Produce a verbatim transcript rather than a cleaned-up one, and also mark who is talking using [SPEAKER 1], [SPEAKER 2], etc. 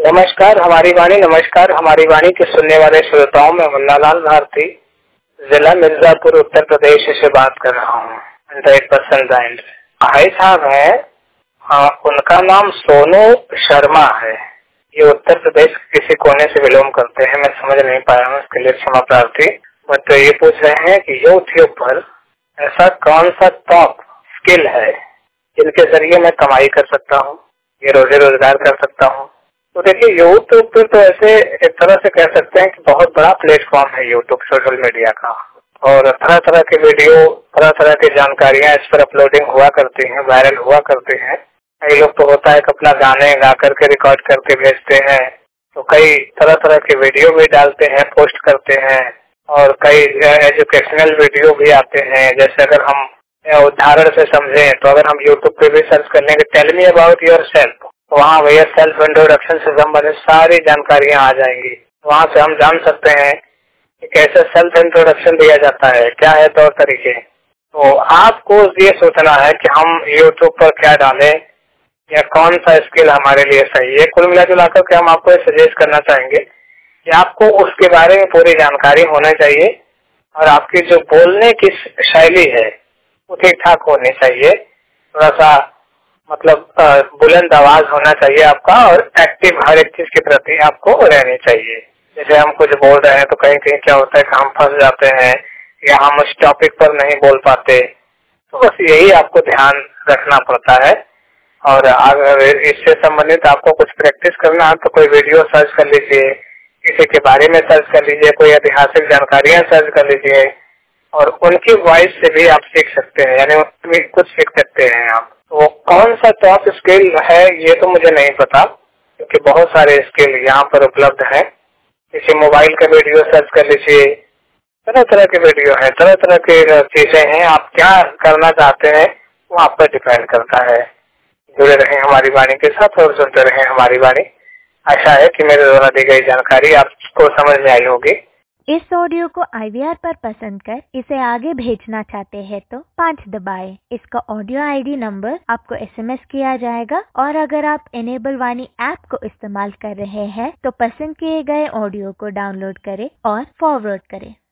[SPEAKER 1] नमस्कार हमारी वाणी नमस्कार हमारी वाणी के सुनने वाले श्रोताओं में मुन्नालाल भारती जिला मिर्जापुर उत्तर प्रदेश से बात कर रहा हूँ। हंड्रेड परसेंट ब्रांड भाई साहब है, हाँ, उनका नाम सोनू शर्मा है। ये उत्तर प्रदेश के किसी कोने से बिलोंग करते हैं, मैं समझ नहीं पाया हूँ, इसके लिए क्षमा प्रार्थी। बट तो ये पूछ रहे हैं कि यूट्यूब पर ऐसा कौन सा टॉप स्किल है जिनके जरिए मैं कमाई कर सकता हूँ, ये रोजे रोजगार कर सकता हूँ। तो देखिए यूट्यूब पे तो ऐसे एक तरह से कह सकते हैं कि बहुत बड़ा प्लेटफॉर्म है यूट्यूब सोशल मीडिया का, और तरह तरह के वीडियो तरह तरह की जानकारियां इस पर अपलोडिंग हुआ करती हैं, वायरल हुआ करते हैं। कई लोग तो होता है कि अपना गाने गा करके रिकॉर्ड करके भेजते हैं, तो कई तरह तरह के वीडियो भी डालते हैं, पोस्ट करते हैं, और कई एजुकेशनल वीडियो भी आते हैं। जैसे अगर हम उदाहरण से समझें तो अगर हम यूट्यूब पे भी सर्च कर लेंगे tell me about yourself, वहाँ भैया सेल्फ इंट्रोडक्शन से संबंधित सारी जानकारियाँ आ जाएंगी। वहाँ से हम जान सकते हैं कि कैसे सेल्फ इंट्रोडक्शन दिया जाता है, क्या है तौर तरीके। तो आपको ये सोचना है कि हम यूट्यूब पर क्या डालें या कौन सा स्किल हमारे लिए सही है। कुल मिला जुला कर हम आपको सजेस्ट करना चाहेंगे कि आपको उसके बारे में पूरी जानकारी होना चाहिए, और आपकी जो बोलने की शैली है वो ठीक ठाक होनी चाहिए। थोड़ा सा मतलब बुलंद आवाज होना चाहिए आपका, और एक्टिव हर एक चीज के प्रति आपको रहनी चाहिए। जैसे हम कुछ बोल रहे हैं तो कहीं कहीं क्या होता है कि हम फंस जाते हैं या हम उस टॉपिक पर नहीं बोल पाते, तो बस यही आपको ध्यान रखना पड़ता है। और अगर इससे संबंधित आपको कुछ प्रैक्टिस करना है तो कोई वीडियो सर्च कर लीजिए, किसी के बारे में सर्च कर लीजिए, कोई ऐतिहासिक जानकारियां सर्च कर लीजिए, और उनकी वॉइस से भी आप सीख सकते हैं, यानी उनमें कुछ सीख सकते हैं आप। वो कौन सा टॉप स्किल है ये तो मुझे नहीं पता, क्योंकि बहुत सारे स्किल यहाँ पर उपलब्ध है। किसी मोबाइल का वीडियो सर्च कर लीजिए, तरह तरह के वीडियो है, तरह तरह की चीजें हैं। आप क्या करना चाहते हैं वो आप पर डिपेंड करता है। जुड़े रहें हमारी वाणी के साथ और सुनते रहें हमारी वाणी। आशा है कि मेरे द्वारा दी गई जानकारी आपको समझ में आई होगी।
[SPEAKER 2] इस ऑडियो को आई वी आर पर पसंद कर इसे आगे भेजना चाहते हैं तो पाँच दबाएं। इसका ऑडियो आई डी नंबर आपको एस एम एस किया जाएगा, और अगर आप इनेबल वाणी ऐप को इस्तेमाल कर रहे हैं तो पसंद किए गए ऑडियो को डाउनलोड करें और फॉरवर्ड करें।